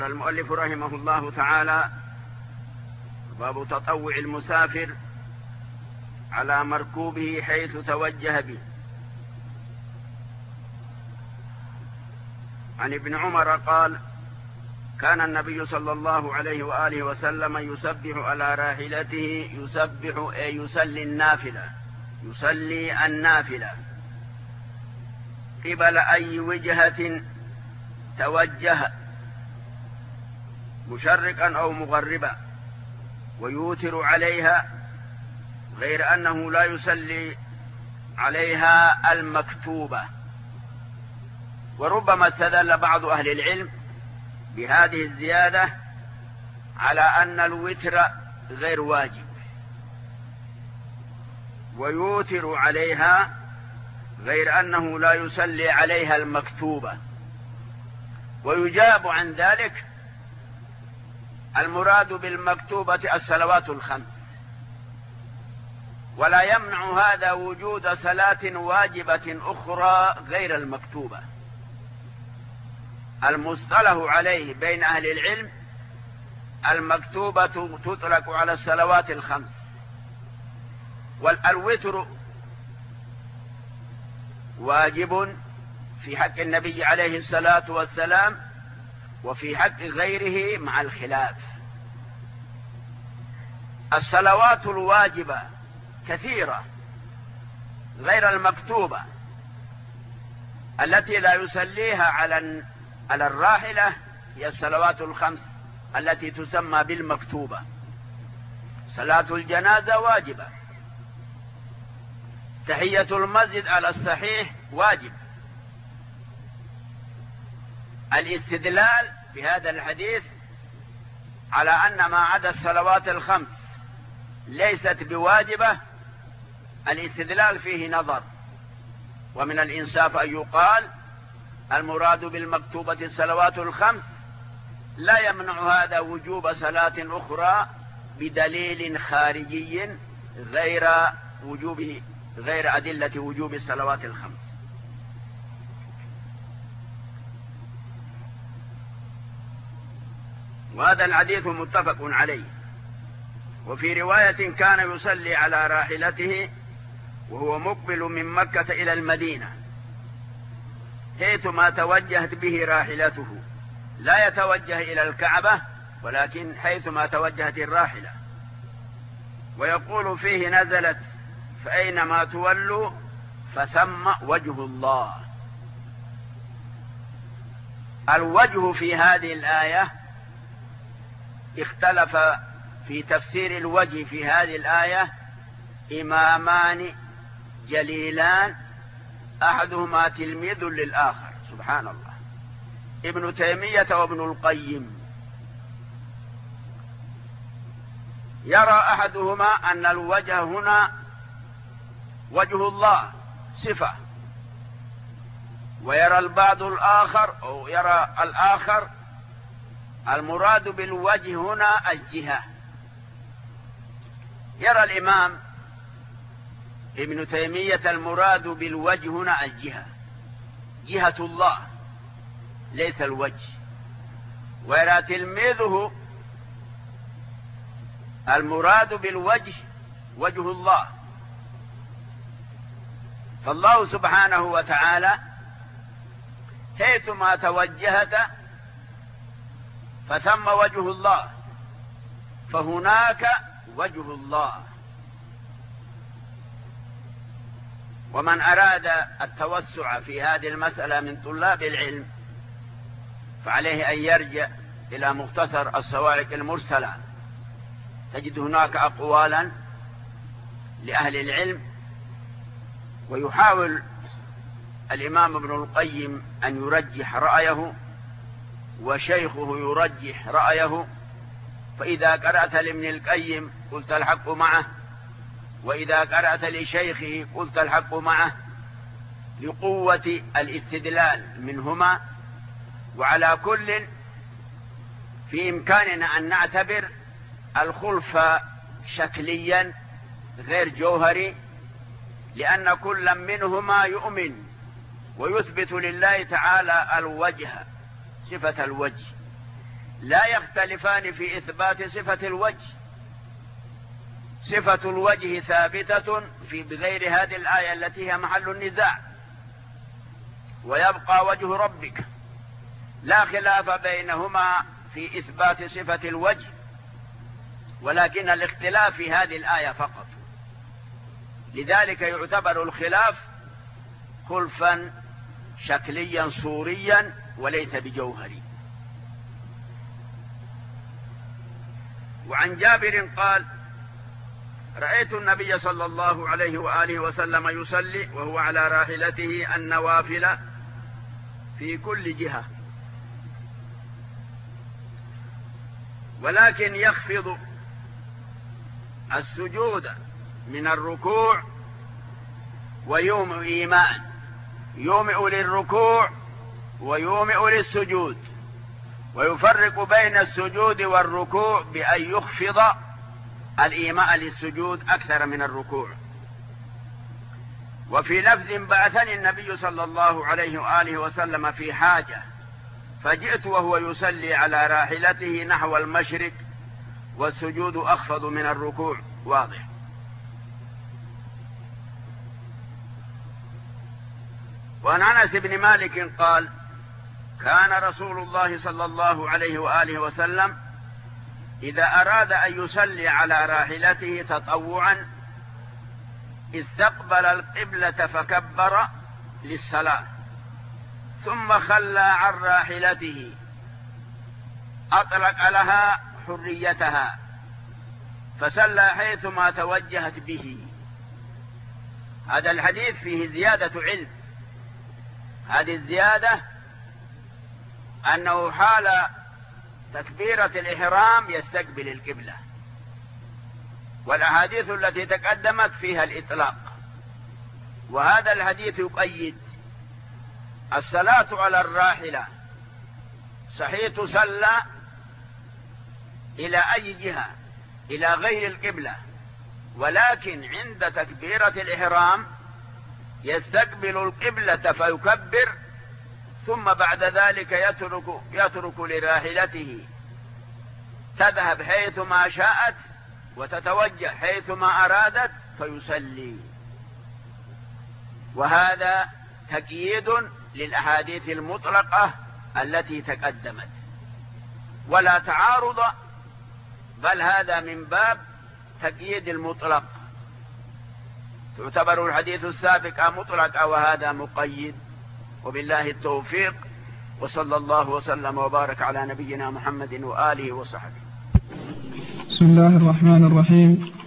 المؤلف رحمه الله تعالى: باب تطوع المسافر على مركوبه حيث توجه به. عن ابن عمر قال: كان النبي صلى الله عليه وآله وسلم يسبح على راحلته، يسبح أي يصلي النافلة قبل أي وجهة توجه، مشرقا أو مغربا، ويوتر عليها، غير أنه لا يصلي عليها المكتوبة. وربما استدل بعض أهل العلم بهذه الزيادة على أن الوتر غير واجب، ويوتر عليها غير أنه لا يصلي عليها المكتوبة. ويجاب عن ذلك: المراد بالمكتوبة الصلوات الخمس، ولا يمنع هذا وجود صلاة واجبة أخرى غير المكتوبة. المصطلح عليه بين أهل العلم: المكتوبة تطلق على الصلوات الخمس، والوتر واجب في حق النبي عليه الصلاة والسلام وفي حق غيره مع الخلاف. الصلوات الواجبة كثيرة غير المكتوبة التي لا يصليها على الراحلة، هي الصلوات الخمس التي تسمى بالمكتوبة. صلاة الجنازة واجبة، تحية المسجد على الصحيح واجب. الاستدلال بهذا الحديث على أن ما عدا الصلوات الخمس ليست بواجبة، الاستدلال فيه نظر، ومن الإنصاف أن يقال: المراد بالمكتوبة الصلوات الخمس، لا يمنع هذا وجوب صلاة أخرى بدليل خارجي غير أدلة وجوب الصلوات الخمس. وهذا الحديث متفق عليه. وفي رواية: كان يصلي على راحلته وهو مقبل من مكة إلى المدينة، حيثما توجهت به راحلته، لا يتوجه إلى الكعبة ولكن حيثما توجهت الراحلة. ويقول فيه: نزلت فأينما تولوا فثم وجه الله. الوجه في هذه الآية اختلف في تفسير الوجه في هذه الآية إمامان جليلان، أحدهما تلميذ للآخر، سبحان الله، ابن تيمية وابن القيم. يرى أحدهما أن الوجه هنا وجه الله صفة، ويرى البعض الآخر أو يرى الآخر المراد بالوجه هنا الجهة. يرى الإمام ابن تيمية المراد بالوجه هنا الجهة، جهة الله ليس الوجه. ويرى تلميذه المراد بالوجه وجه الله. فالله سبحانه وتعالى حيثما توجهت فثم وجه الله، فهناك وجه الله. ومن أراد التوسع في هذه المسألة من طلاب العلم فعليه أن يرجع إلى مختصر الصواعق المرسلة، تجد هناك أقوالا لأهل العلم. ويحاول الإمام ابن القيم أن يرجح رأيه، وشيخه يرجح رأيه. فإذا قرأت لابن القيم قلت الحق معه، وإذا قرأت لشيخه قلت الحق معه، لقوة الاستدلال منهما. وعلى كل في إمكاننا أن نعتبر الخلف شكليا غير جوهري، لأن كل منهما يؤمن ويثبت لله تعالى الوجه، صفة الوجه، لا يختلفان في إثبات صفة الوجه. صفة الوجه ثابتة بغير هذه الآية التي هي محل النزاع، ويبقى وجه ربك، لا خلاف بينهما في إثبات صفة الوجه، ولكن الاختلاف في هذه الآية فقط. لذلك يعتبر الخلاف خلفا شكليا صوريا وليس بجوهري. وعن جابر قال: رأيت النبي صلى الله عليه وآله وسلم يصلي وهو على راحلته النوافل في كل جهة، ولكن يخفض السجود من الركوع ويومئ إيماء، يومئ للركوع ويومئ للسجود، ويفرق بين السجود والركوع بأن يخفض الإيماء للسجود أكثر من الركوع. وفي لفظ: بعثني النبي صلى الله عليه وآله وسلم في حاجة فجئت وهو يصلي على راحلته نحو المشرق والسجود أخفض من الركوع. واضح. وعن أنس بن مالك قال: كان رسول الله صلى الله عليه وآله وسلم إذا أراد أن يصلي على راحلته تطوعا استقبل القبلة فكبر للصلاة، ثم خلى عن راحلته أطلق لها حريتها فصلى حيثما توجهت به. هذا الحديث فيه زيادة علم. هذه الزيادة أنه حال تكبيرة الإحرام يستقبل القبلة، والأحاديث التي تقدمت فيها الإطلاق. وهذا الحديث يقيد الصلاة على الراحلة صحيح تصلى إلى أي جهة، إلى غير القبلة، ولكن عند تكبيرة الإحرام يستقبل القبلة فيكبر، ثم بعد ذلك يترك لراحلته تذهب حيثما شاءت وتتوجه حيثما أرادت فيصلي. وهذا تقييد للأحاديث المطلقة التي تقدمت، ولا تعارض، بل هذا من باب تقييد المطلق. تعتبر الحديث السابق مطلق وهذا مقيد. وبالله التوفيق، وصلى الله وسلم وبارك على نبينا محمد وآله وصحبه. بسم الله الرحمن الرحيم.